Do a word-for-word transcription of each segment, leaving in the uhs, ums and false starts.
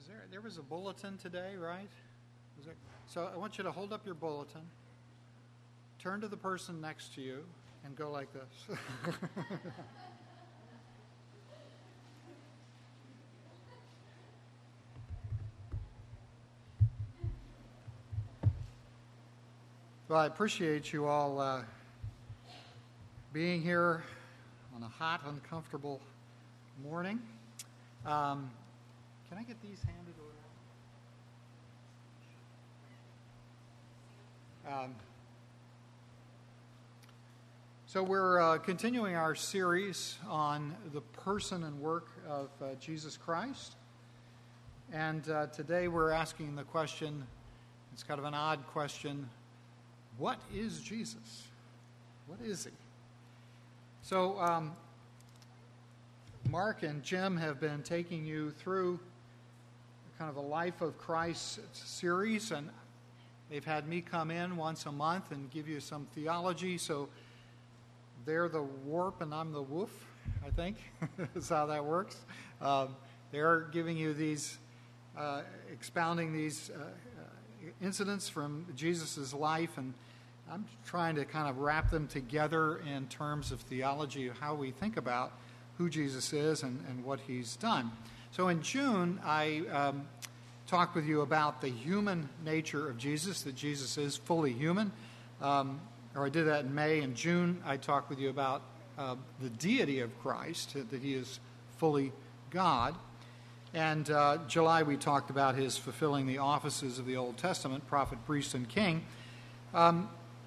there, there was a bulletin today, right? Was there, so I want you to hold up your bulletin, turn to the person next to you, and go like this. Well, I appreciate you all uh, being here on a hot, uncomfortable morning. Um, can I get these handed over? Um, so we're uh, continuing our series on the person and work of uh, Jesus Christ. And uh, today we're asking the question, it's kind of an odd question, what is Jesus? What is he? So um, Mark and Jim have been taking you through kind of a Life of Christ series, and they've had me come in once a month and give you some theology. So they're the warp and I'm the woof, I think. That's how that works. Um, they're giving you these, uh, expounding these uh, uh, incidents from Jesus' life, and I'm trying to kind of wrap them together in terms of theology of how we think about who Jesus is and, and what he's done. So in June, I um, talked with you about the human nature of Jesus, that Jesus is fully human. Um, or I did that in May. In June, I talked with you about uh, the deity of Christ, that he is fully God. And uh, July, we talked about his fulfilling the offices of the Old Testament, prophet, priest, and king. Um,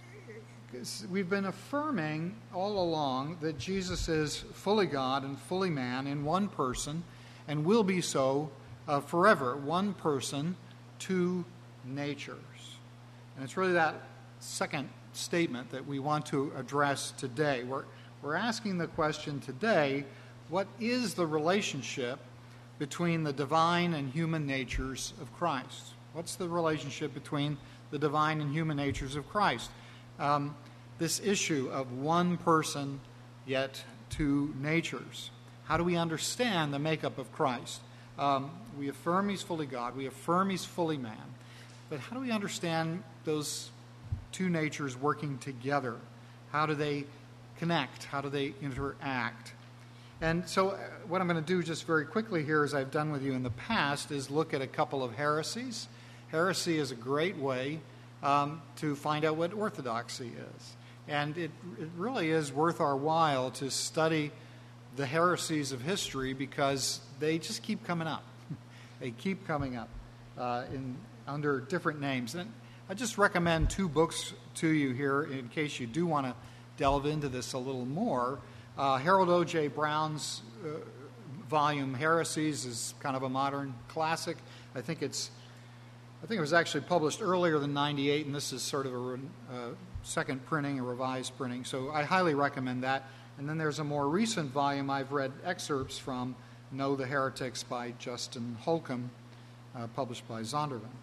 We've been affirming all along that Jesus is fully God and fully man in one person, and will be so uh, forever. One person, two natures. And it's really that second statement that we want to address today. We're, we're asking the question today, what is the relationship between the divine and human natures of Christ? What's the relationship between the divine and human natures of Christ? Um, this issue of one person, yet two natures. How do we understand the makeup of Christ? Um, we affirm he's fully God. We affirm he's fully man. But how do we understand those two natures working together? How do they connect? How do they interact? And so what I'm going to do just very quickly here, as I've done with you in the past, is look at a couple of heresies. Heresy is a great way Um, to find out what orthodoxy is. And it, it really is worth our while to study the heresies of history, because they just keep coming up. They keep coming up uh, in under different names. And I just recommend two books to you here in case you do want to delve into this a little more. Uh, Harold O J. Brown's uh, volume, Heresies, is kind of a modern classic. I think it's I think it was actually published earlier than ninety-eight, and this is sort of a uh, second printing, a revised printing. So I highly recommend that. And then there's a more recent volume I've read excerpts from, Know the Heretics by Justin Holcomb, uh, published by Zondervan.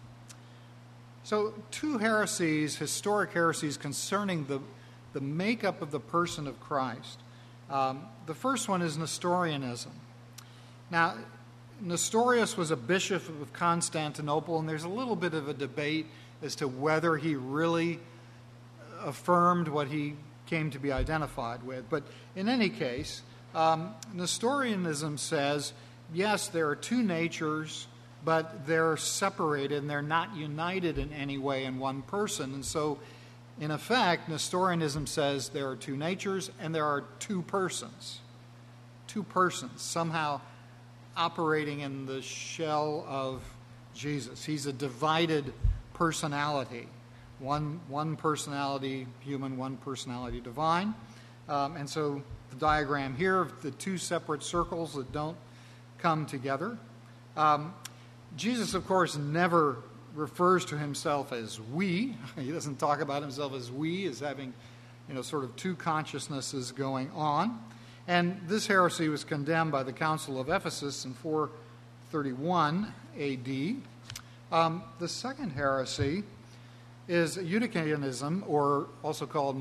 So two heresies, historic heresies concerning the, the makeup of the person of Christ. Um, the first one is Nestorianism. Now, Nestorius was a bishop of Constantinople, and there's a little bit of a debate as to whether he really affirmed what he came to be identified with. But in any case, um, Nestorianism says, yes, there are two natures, but they're separated and they're not united in any way in one person. And so, in effect, Nestorianism says there are two natures and there are two persons. Two persons, somehow operating in the shell of Jesus. He's a divided personality. One, one personality human, one personality divine. Um, and so the diagram here of the two separate circles that don't come together. Um, Jesus, of course, never refers to himself as we. He doesn't talk about himself as we, as having, you know, sort of two consciousnesses going on. And this heresy was condemned by the Council of Ephesus in four thirty-one A D. Um, the second heresy is Eutychianism, or also called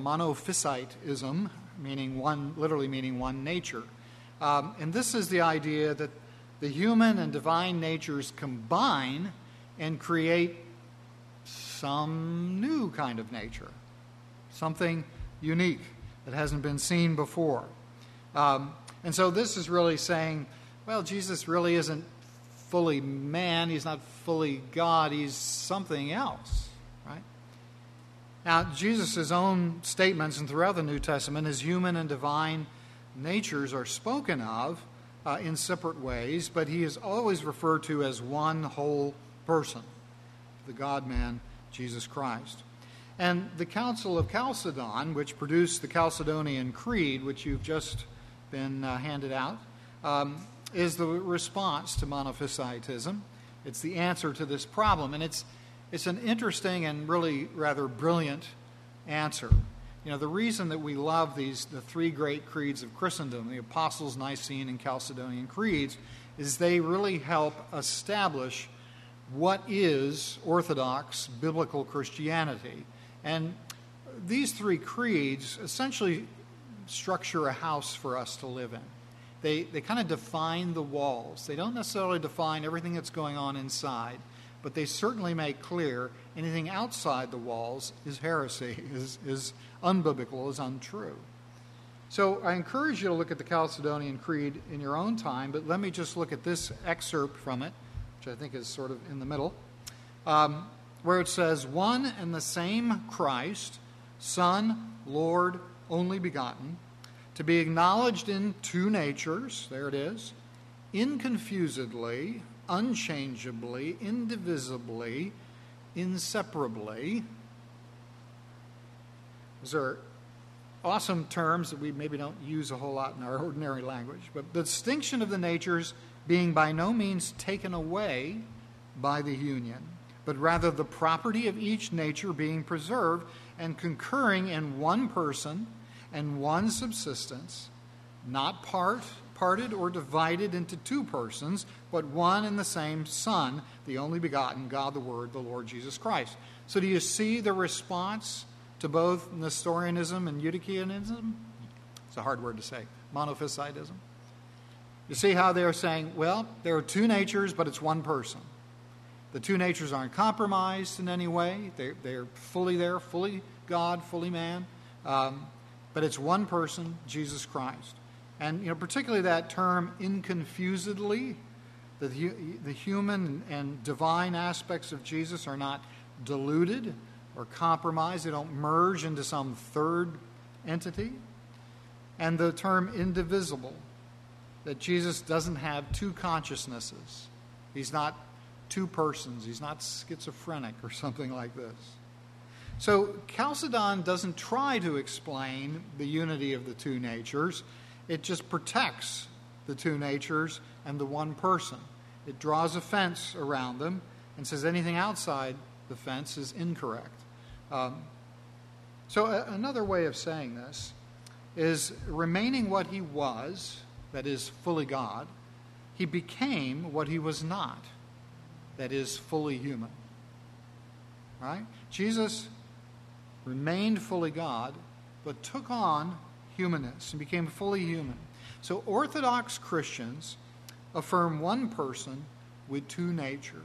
Monophysitism, meaning one, literally meaning one nature. Um, and this is the idea that the human and divine natures combine and create some new kind of nature, something unique that hasn't been seen before. Um, and so this is really saying, well, Jesus really isn't fully man, he's not fully God, he's something else, right? Now, Jesus' own statements and throughout the New Testament, his human and divine natures are spoken of uh, in separate ways, but he is always referred to as one whole person, the God-man, Jesus Christ. And the Council of Chalcedon, which produced the Chalcedonian Creed, which you've just been uh, handed out, um, is the response to monophysitism. It's the answer to this problem, and it's it's an interesting and really rather brilliant answer. You know, the reason that we love these the three great creeds of Christendom, the Apostles', Nicene, and Chalcedonian creeds, is they really help establish what is Orthodox biblical Christianity. And these three creeds essentially structure a house for us to live in. They they kind of define the walls. They don't necessarily define everything that's going on inside, but they certainly make clear anything outside the walls is heresy, is, is unbiblical, is untrue. So I encourage you to look at the Chalcedonian Creed in your own time, but let me just look at this excerpt from it, which I think is sort of in the middle, um, where it says, "One and the same Christ, Son, Lord, only begotten, to be acknowledged in two natures," there it is, "inconfusedly, unchangeably, indivisibly, inseparably." Those are awesome terms that we maybe don't use a whole lot in our ordinary language. But the distinction of the natures being by no means taken away by the union, but rather the property of each nature being preserved and concurring in one person and one subsistence, not part, parted or divided into two persons, but one and the same Son, the only begotten, God the Word, the Lord Jesus Christ. So do you see the response to both Nestorianism and Eutychianism? It's a hard word to say. Monophysitism. You see how they're saying, well, there are two natures, but it's one person. The two natures aren't compromised in any way. They're, they're fully there, fully God, fully man. Um, but it's one person, Jesus Christ. And, you know, particularly that term, inconfusedly, the, the human and divine aspects of Jesus are not diluted or compromised. They don't merge into some third entity. And the term indivisible, that Jesus doesn't have two consciousnesses. He's not two persons. He's not schizophrenic or something like this. So Chalcedon doesn't try to explain the unity of the two natures. It just protects the two natures and the one person. It draws a fence around them and says anything outside the fence is incorrect. Um, so a- another way of saying this is remaining what he was, that is, fully God, he became what he was not, that is, fully human. Right? Jesus remained fully God, but took on humanness and became fully human. So Orthodox Christians affirm one person with two natures.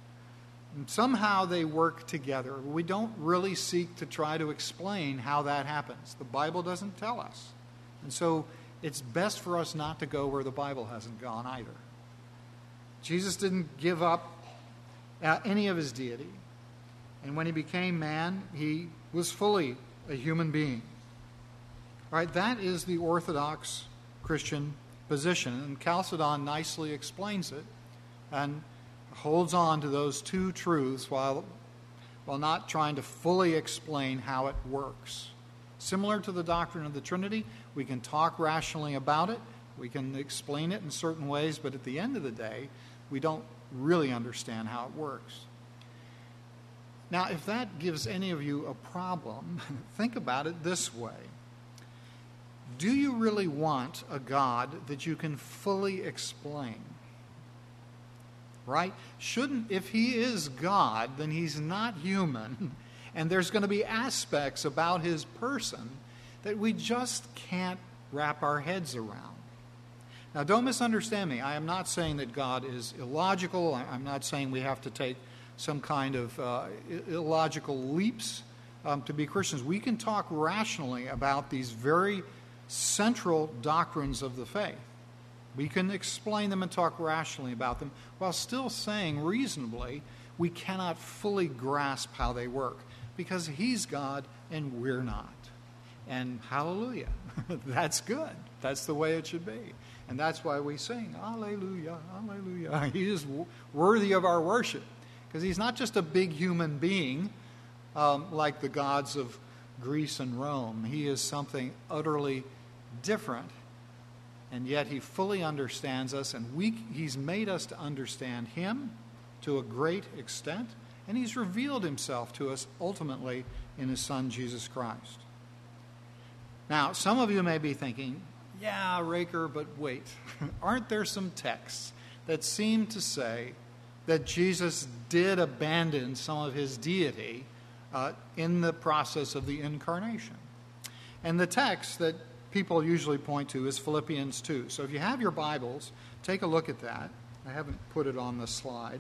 And somehow they work together. We don't really seek to try to explain how that happens. The Bible doesn't tell us. And so it's best for us not to go where the Bible hasn't gone either. Jesus didn't give up uh, any of his deity. And when he became man, he was fully a human being. All right, that is the Orthodox Christian position. And Chalcedon nicely explains it and holds on to those two truths while, while not trying to fully explain how it works. Similar to the doctrine of the Trinity, we can talk rationally about it, we can explain it in certain ways, but at the end of the day, we don't really understand how it works. Now, if that gives any of you a problem, think about it this way. Do you really want a God that you can fully explain? Right? Shouldn't, if he is God, then he's not human, and there's going to be aspects about his person that we just can't wrap our heads around. Now, don't misunderstand me. I am not saying that God is illogical. I'm not saying we have to take some kind of uh, illogical leaps um, to be Christians. We can talk rationally about these very central doctrines of the faith. We can explain them and talk rationally about them while still saying reasonably we cannot fully grasp how they work because he's God and we're not. And hallelujah, that's good. That's the way it should be. And that's why we sing, hallelujah, hallelujah. He is w- worthy of our worship because he's not just a big human being um, like the gods of Greece and Rome. He is something utterly different. And yet he fully understands us, and we, he's made us to understand him to a great extent, and he's revealed himself to us ultimately in his Son, Jesus Christ. Now, some of you may be thinking, yeah, Raker, but wait. Aren't there some texts that seem to say that Jesus did abandon some of his deity uh, in the process of the incarnation? And the text that people usually point to is Philippians two. So if you have your Bibles, take a look at that. I haven't put it on the slide.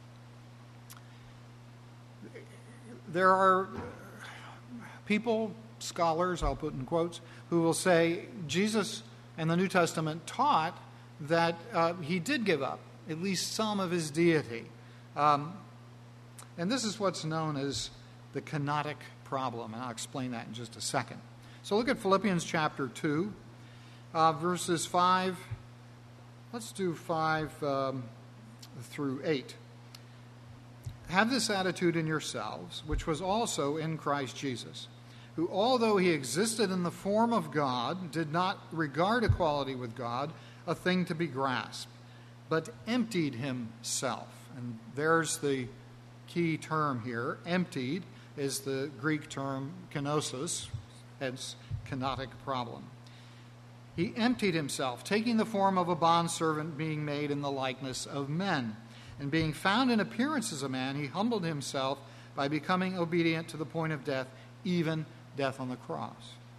There are people, scholars, I'll put in quotes, who will say Jesus and the New Testament taught that uh, he did give up at least some of his deity. Um, and this is what's known as the kenotic problem, and I'll explain that in just a second. So look at Philippians chapter two, uh, verses five. Let's do five um, through eight. Have this attitude in yourselves, which was also in Christ Jesus, who, although he existed in the form of God, did not regard equality with God a thing to be grasped, but emptied himself. And there's the key term here. Emptied is the Greek term kenosis, hence kenotic problem. He emptied himself, taking the form of a bondservant, being made in the likeness of men. And being found in appearance as a man, he humbled himself by becoming obedient to the point of death, even death on the cross.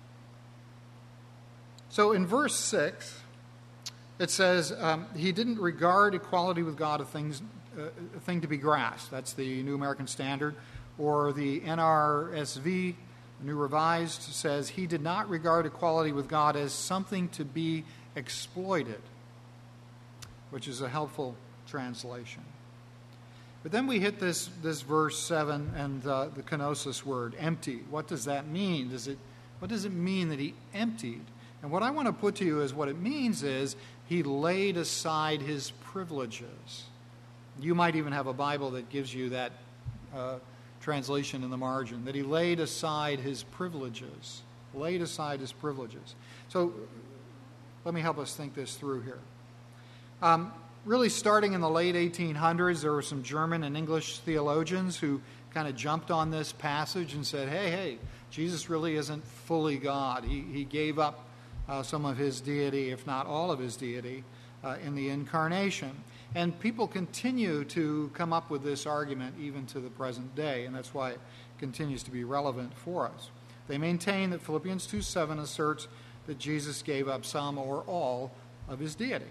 So in verse six, it says, um, he didn't regard equality with God a, things, uh, a thing to be grasped. That's the New American Standard. Or the N R S V, New Revised, says, he did not regard equality with God as something to be exploited, which is a helpful translation. But then we hit this, this verse seven and uh, the kenosis word, empty. What does that mean? Does it, what does it mean that he emptied? And what I want to put to you is what it means is he laid aside his privileges. You might even have a Bible that gives you that uh, translation in the margin, that he laid aside his privileges. Laid aside his privileges. So let me help us think this through here. Um, Really, starting in the late eighteen hundreds, there were some German and English theologians who kind of jumped on this passage and said, hey, hey, Jesus really isn't fully God. He, he gave up uh, some of his deity, if not all of his deity, uh, in the incarnation. And people continue to come up with this argument even to the present day, and that's why it continues to be relevant for us. They maintain that Philippians two seven asserts that Jesus gave up some or all of his deity.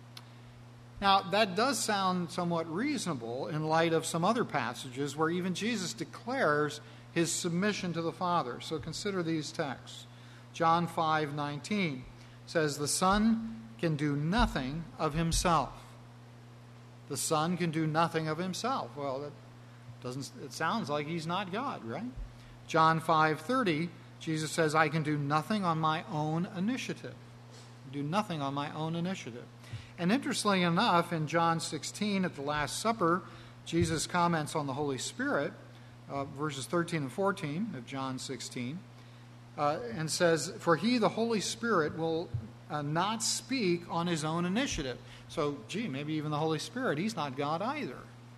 Now, that does sound somewhat reasonable in light of some other passages where even Jesus declares his submission to the Father. So consider these texts. John five nineteen says, the Son can do nothing of himself. The Son can do nothing of himself. Well, that doesn't, it sounds like he's not God, right? John five thirty, Jesus says, I can do nothing on my own initiative. Do nothing on my own initiative. And interestingly enough, in John sixteen, at the Last Supper, Jesus comments on the Holy Spirit, uh, verses thirteen and fourteen of John sixteen, uh, and says, for he, the Holy Spirit, will uh, not speak on his own initiative. So, gee, maybe even the Holy Spirit, he's not God either.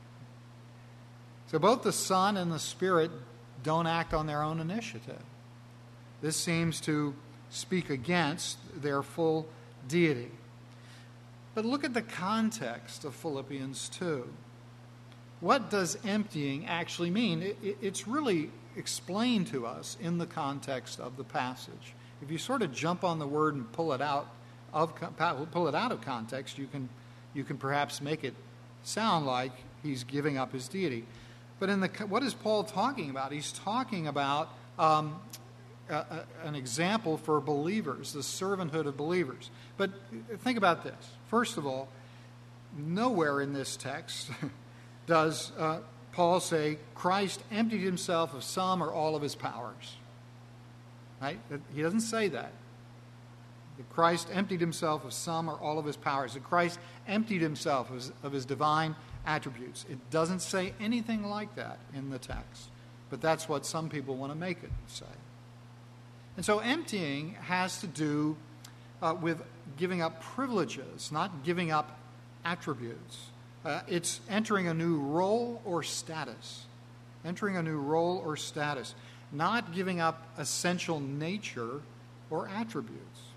So both the Son and the Spirit don't act on their own initiative. This seems to speak against their full deity. But look at the context of Philippians two. What does emptying actually mean? It, it, it's really explained to us in the context of the passage. If you sort of jump on the word and pull it out of pull it out of context, you can you can perhaps make it sound like he's giving up his deity. But in the what is Paul talking about? He's talking about um, a, a, an example for believers, the servanthood of believers. But think about this. First of all, nowhere in this text does uh, Paul say Christ emptied himself of some or all of his powers. Right? He doesn't say that. That Christ emptied himself of some or all of his powers. That Christ emptied himself of his, of his divine attributes. It doesn't say anything like that in the text. But that's what some people want to make it say. And so emptying has to do uh, with giving up privileges, not giving up attributes. Uh, it's entering a new role or status. Entering a new role or status. Not giving up essential nature or attributes.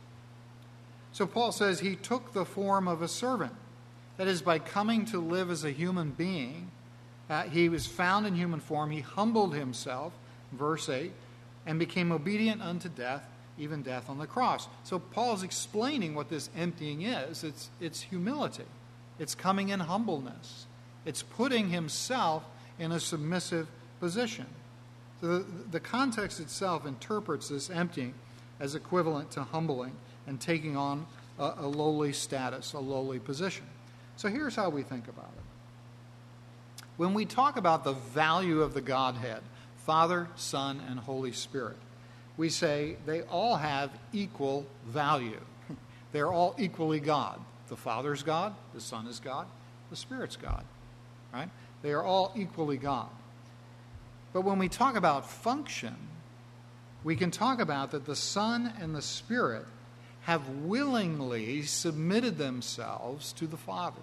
So Paul says he took the form of a servant. That is, by coming to live as a human being, uh, he was found in human form. He humbled himself, verse eight, and became obedient unto death, even death on the cross. So Paul's explaining what this emptying is. It's, it's humility. It's coming in humbleness. It's putting himself in a submissive position. So the, the context itself interprets this emptying as equivalent to humbling and taking on a, a lowly status, a lowly position. So here's how we think about it. When we talk about the value of the Godhead, Father, Son, and Holy Spirit, we say they all have equal value. They're all equally God. The Father's God, the Son is God, the Spirit's God. Right? They are all equally God. But when we talk about function, we can talk about that the Son and the Spirit have willingly submitted themselves to the Father.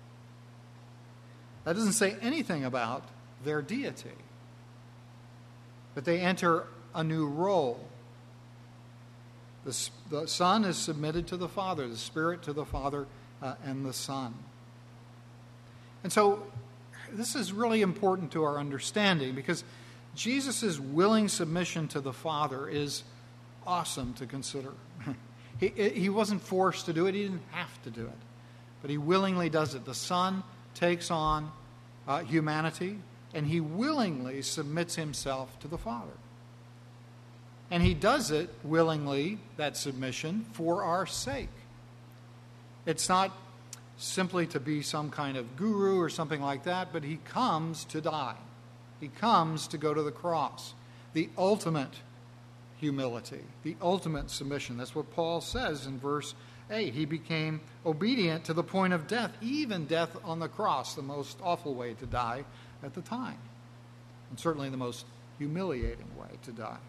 That doesn't say anything about their deity. But they enter a new role. The, the Son is submitted to the Father, the Spirit to the Father uh, and the Son. And so this is really important to our understanding because Jesus' willing submission to the Father is awesome to consider. he, he wasn't forced to do it. He didn't have to do it. But he willingly does it. The Son takes on uh, humanity, and he willingly submits himself to the Father. And he does it willingly, that submission, for our sake. It's not simply to be some kind of guru or something like that, but he comes to die. He comes to go to the cross. The ultimate humility, the ultimate submission. That's what Paul says in verse eight. He became obedient to the point of death, even death on the cross, the most awful way to die at the time. And certainly the most humiliating way to die.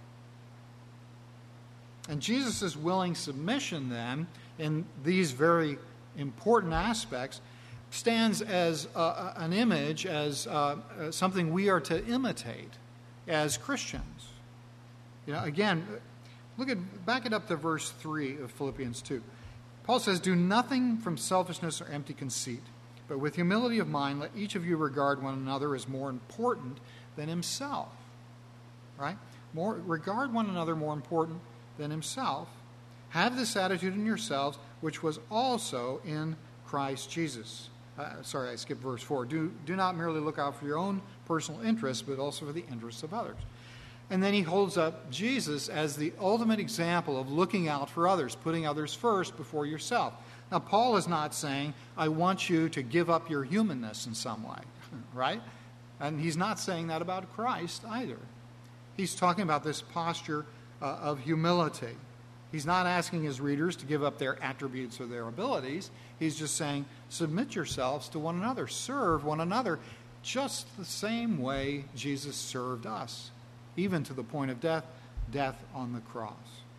And Jesus' willing submission then, in these very important aspects, stands as uh, an image, as uh, uh, something we are to imitate as Christians. You know, again, look at back it up to verse three of Philippians two. Paul says, "Do nothing from selfishness or empty conceit, but with humility of mind, let each of you regard one another as more important than himself." Right? More regard one another more important than himself. Have this attitude in yourselves, which was also in Christ Jesus. Uh, sorry, I skipped verse four. Do, do not merely look out for your own personal interests, but also for the interests of others. And then he holds up Jesus as the ultimate example of looking out for others, putting others first before yourself. Now, Paul is not saying, I want you to give up your humanness in some way, right? And he's not saying that about Christ either. He's talking about this posture uh, of humility. He's not asking his readers to give up their attributes or their abilities. He's just saying, submit yourselves to one another. Serve one another just the same way Jesus served us, even to the point of death, death on the cross.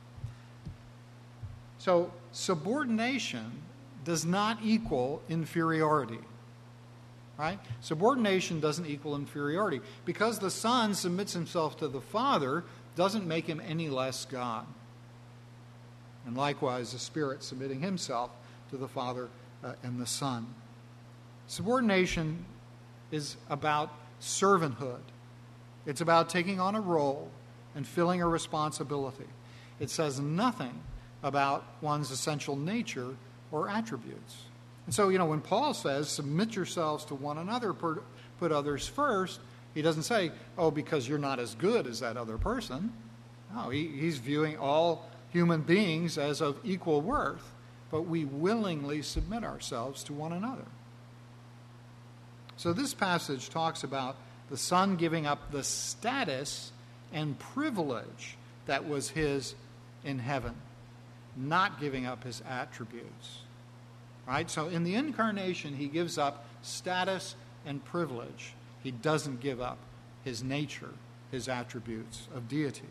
So subordination does not equal inferiority. Right? Subordination doesn't equal inferiority. Because the Son submits himself to the Father doesn't make him any less God. And likewise, the Spirit submitting himself to the Father uh, and the Son. Subordination is about servanthood. It's about taking on a role and filling a responsibility. It says nothing about one's essential nature or attributes. And so, you know, when Paul says, submit yourselves to one another, put others first, he doesn't say, oh, because you're not as good as that other person. No, he, he's viewing all human beings as of equal worth, but we willingly submit ourselves to one another. So this passage talks about the Son giving up the status and privilege that was his in heaven, not giving up his attributes. Right? So in the incarnation, he gives up status and privilege. He doesn't give up his nature, his attributes of deity.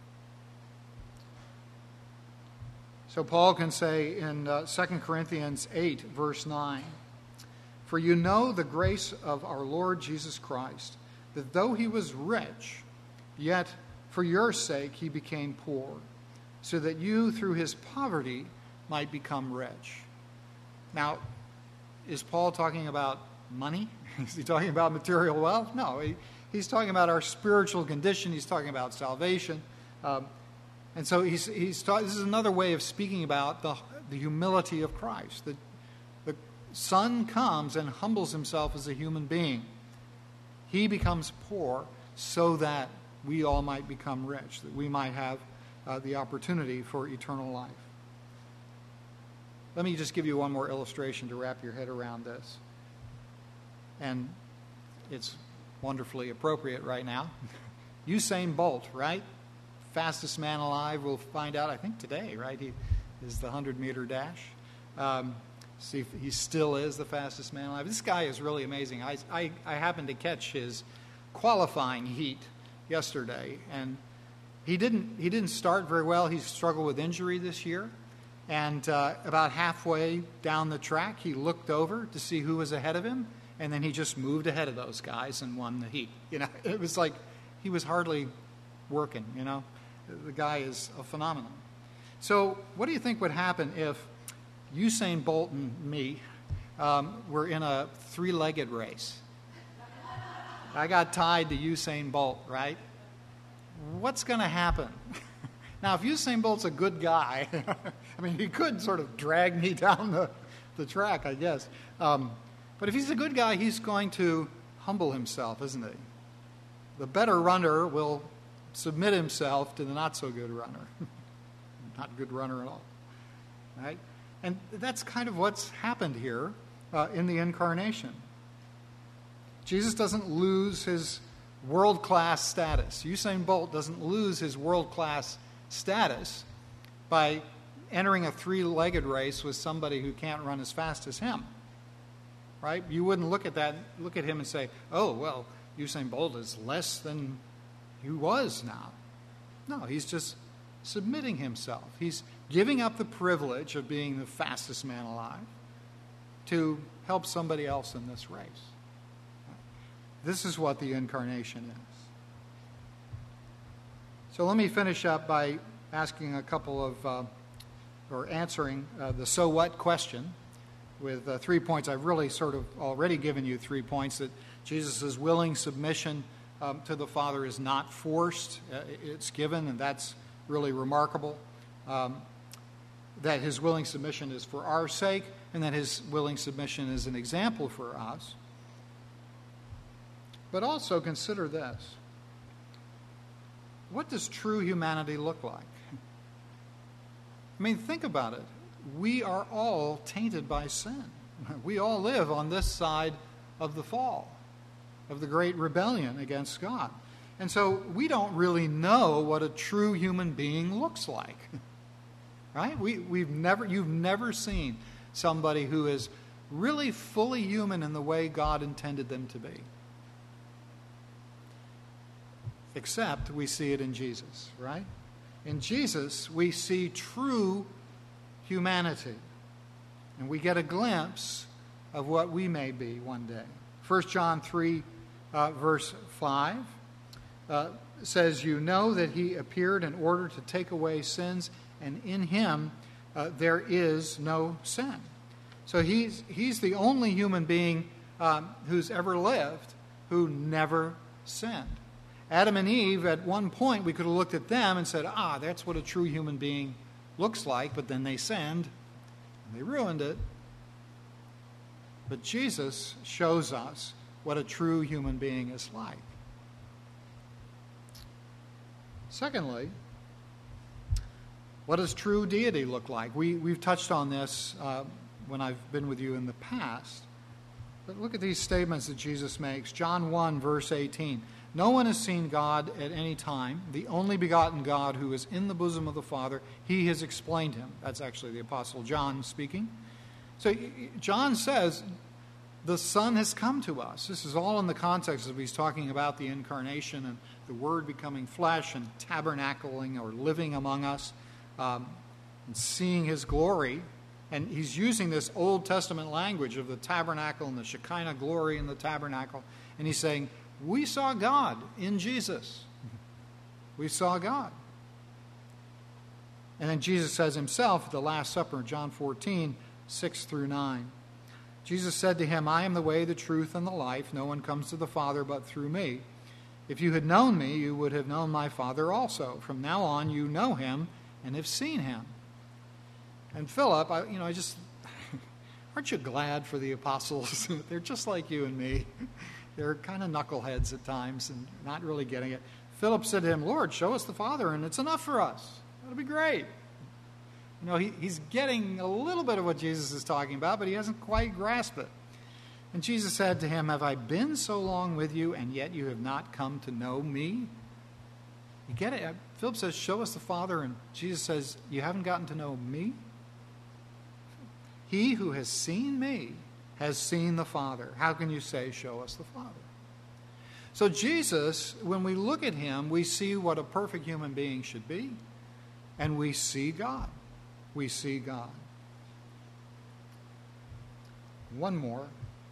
So Paul can say in uh, Second Corinthians eight, verse nine, for you know the grace of our Lord Jesus Christ, that though he was rich, yet for your sake he became poor, so that you through his poverty might become rich. Now, is Paul talking about money? Is he talking about material wealth? No, he, he's talking about our spiritual condition. He's talking about salvation. Um, and so he's, he's ta- this is another way of speaking about the, the humility of Christ. The, the Son comes and humbles himself as a human being. He becomes poor so that we all might become rich, that we might have uh, the opportunity for eternal life. Let me just give you one more illustration to wrap your head around this. And it's wonderfully appropriate right now. Usain Bolt, right? Fastest man alive. We'll find out, I think, today, right? He is the hundred-meter dash. Um, see if he still is the fastest man alive. This guy is really amazing. I, I, I happened to catch his qualifying heat yesterday, and he didn't, he didn't start very well. He struggled with injury this year. And uh, about halfway down the track, he looked over to see who was ahead of him, and then he just moved ahead of those guys and won the heat. You know, it was like he was hardly working, you know. The guy is a phenomenon. So what do you think would happen if Usain Bolt and me um, were in a three-legged race? I got tied to Usain Bolt, right? What's going to happen? Now, if Usain Bolt's a good guy, I mean, he could sort of drag me down the, the track, I guess. Um, but if he's a good guy, he's going to humble himself, isn't he? The better runner will submit himself to the not-so-good runner. Not good runner at all. Right? And that's kind of what's happened here uh, in the incarnation. Jesus doesn't lose his world-class status. Usain Bolt doesn't lose his world-class status by entering a three-legged race with somebody who can't run as fast as him. Right? You wouldn't look at that, look at him and say, oh, well, Usain Bolt is less than he was now. No, he's just submitting himself. He's giving up the privilege of being the fastest man alive to help somebody else in this race. This is what the incarnation is. So let me finish up by asking a couple of, uh, or answering uh, the so what question with uh, three points. I've really sort of already given you three points: that Jesus' willing submission um, to the Father is not forced, uh, it's given, and that's really remarkable. Um, that his willing submission is for our sake, and that his willing submission is an example for us. But also consider this. What does true humanity look like? I mean, think about it. We are all tainted by sin. We all live on this side of the fall, of the great rebellion against God. And so we don't really know what a true human being looks like. Right? We, we've never, you've never seen somebody who is really fully human in the way God intended them to be. Except we see it in Jesus, right? In Jesus, we see true humanity. And we get a glimpse of what we may be one day. First John three, uh, verse five, uh, says, you know that he appeared in order to take away sins, and in him uh, there is no sin. So he's, he's the only human being um, who's ever lived who never sinned. Adam and Eve, at one point, we could have looked at them and said, ah, that's what a true human being looks like, but then they sinned and they ruined it. But Jesus shows us what a true human being is like. Secondly, what does true deity look like? We, we've touched on this uh, when I've been with you in the past. But look at these statements that Jesus makes. John one, verse eighteen. No one has seen God at any time. The only begotten God who is in the bosom of the Father, he has explained him. That's actually the Apostle John speaking. So John says the Son has come to us. This is all in the context of he's talking about the incarnation and the Word becoming flesh and tabernacling or living among us um, and seeing his glory. And he's using this Old Testament language of the tabernacle and the Shekinah glory in the tabernacle. And he's saying, we saw God in Jesus. We saw God. And then Jesus says himself at the Last Supper, John fourteen, six through nine. Jesus said to him, I am the way, the truth, and the life. No one comes to the Father but through me. If you had known me, you would have known my Father also. From now on, you know him and have seen him. And Philip, I, you know, I just, aren't you glad for the apostles? They're just like you and me. They're kind of knuckleheads at times and not really getting it. Philip said to him, Lord, show us the Father, and it's enough for us. That'll be great. You know, he, he's getting a little bit of what Jesus is talking about, but he hasn't quite grasped it. And Jesus said to him, have I been so long with you, and yet you have not come to know me? You get it? Philip says, show us the Father, and Jesus says, you haven't gotten to know me? He who has seen me has seen the Father. How can you say, show us the Father? So Jesus, when we look at him, we see what a perfect human being should be, and we see God. We see God. One more.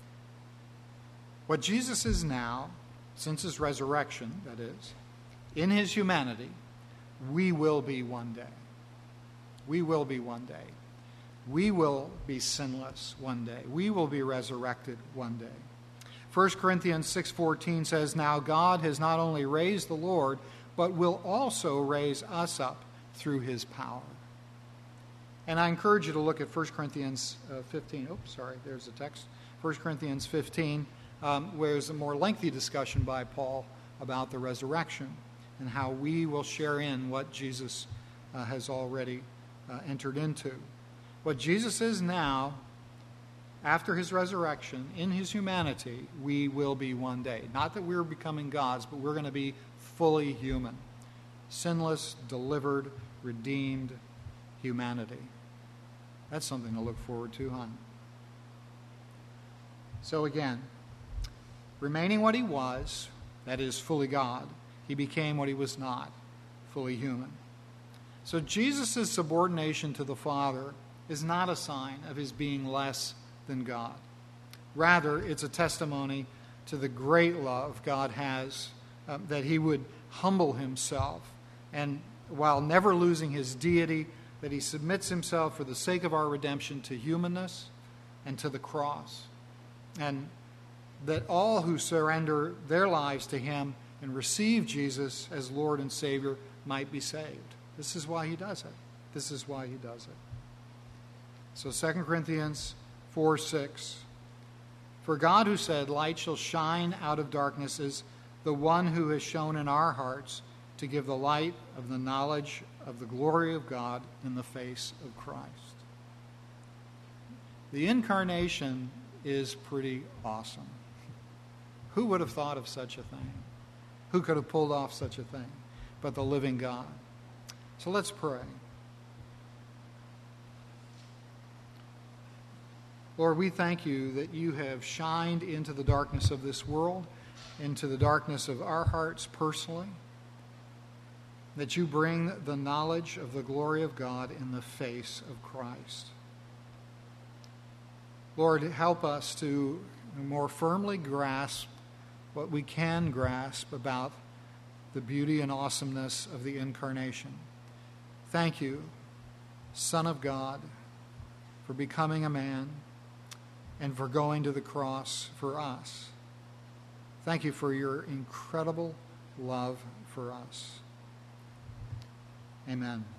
What Jesus is now, since his resurrection, that is, in his humanity, we will be one day. We will be one day. We will be sinless one day. We will be resurrected one day. First Corinthians six fourteen says, now God has not only raised the Lord, but will also raise us up through his power. And I encourage you to look at First Corinthians fifteen. Oops, sorry, there's the text. First Corinthians fifteen, um, where there's a more lengthy discussion by Paul about the resurrection and how we will share in what Jesus uh, has already uh, entered into. What Jesus is now, after his resurrection, in his humanity, we will be one day. Not that we're becoming gods, but we're going to be fully human. Sinless, delivered, redeemed humanity. That's something to look forward to, huh? So again, remaining what he was, that is, fully God, he became what he was not, fully human. So Jesus' subordination to the Father is not a sign of his being less than God. Rather, it's a testimony to the great love God has, um, that he would humble himself, and while never losing his deity, that he submits himself for the sake of our redemption to humanness and to the cross. And that all who surrender their lives to him and receive Jesus as Lord and Savior might be saved. This is why he does it. This is why he does it. So Second Corinthians four six. For God who said, light shall shine out of darkness, is the one who has shown in our hearts to give the light of the knowledge of the glory of God in the face of Christ. The incarnation is pretty awesome. Who would have thought of such a thing? Who could have pulled off such a thing but the living God? So let's pray. Lord, we thank you that you have shined into the darkness of this world, into the darkness of our hearts personally, that you bring the knowledge of the glory of God in the face of Christ. Lord, help us to more firmly grasp what we can grasp about the beauty and awesomeness of the incarnation. Thank you, Son of God, for becoming a man and for going to the cross for us. Thank you for your incredible love for us. Amen.